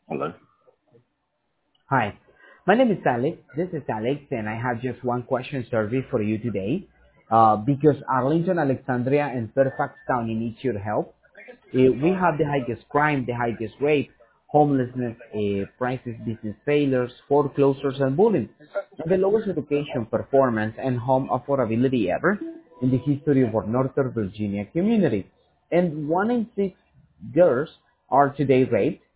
Hello. Hi, my name is Alex. This is Alex, and I have just one question survey for you today. Because Arlington, Alexandria, and Fairfax County needs your help. We have the highest crime, the highest rape, homelessness, crisis business failures, foreclosures, and bullying, and the lowest education performance and home affordability ever in the history of our Northern Virginia community. And 1 in 6 girls are today raped,